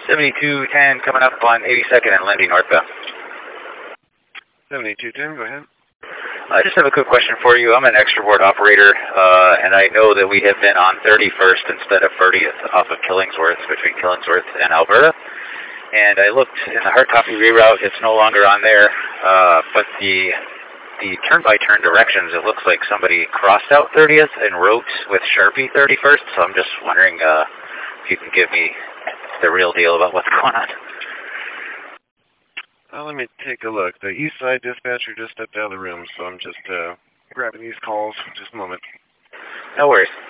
7210 coming up on 82nd and Lindy northbound. 7210, go ahead. I just have a quick question for you. I'm an extravort operator, and I know that we have been on 31st instead of 30th off of Killingsworth, between Killingsworth and Alberta. And I looked in the hard copy reroute, it's no longer on there, but the turn-by-turn directions, it looks like somebody crossed out 30th and wrote with Sharpie 31st, so I'm just wondering if you can give me the real deal about what's going on. Let me take a look. The east side dispatcher just stepped out of the room, so I'm just grabbing these calls. Just a moment. No worries.